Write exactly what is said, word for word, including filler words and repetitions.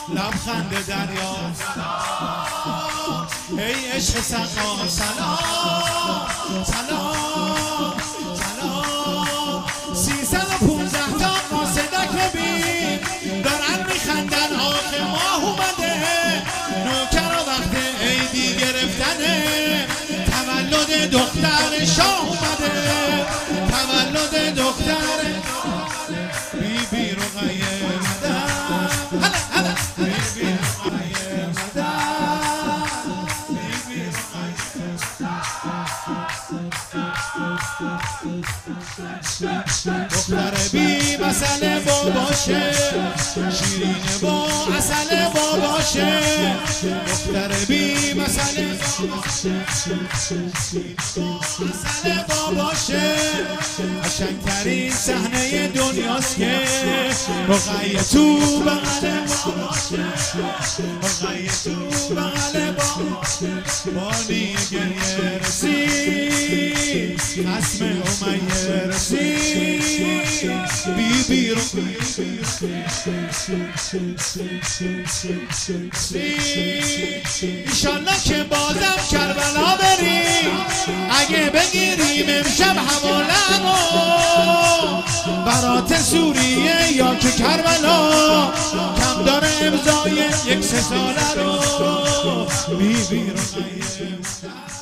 لبخند دریا ای عشق سقا سلام سلام سلام سیصد و پونزده تا قاصدک ببین دارن میخندن آخه ماه اومده نوکر وقت عیدی گرفتنه تولد دختر شاه اومده تولد دختر بی بی رقیه مدن هلا هلا بی بی رقیه مدن بی بی دختر بی مسئله باباشه شیرینه با اصل باباشه دختر بی مسئله اصل باباشه قشنگترین صحنه دنیاست که رقیه تو بغل باباشه رقیه تو بغل باباشه بانی گریه رسید قسم امیه رسید بی بی رو ایشالله که بازم کربلا بریم اگه بگیریم امشب حواله‌مو برات سوریه یا که کربلا کم داره امضای یک سه ساله رو بی بی رو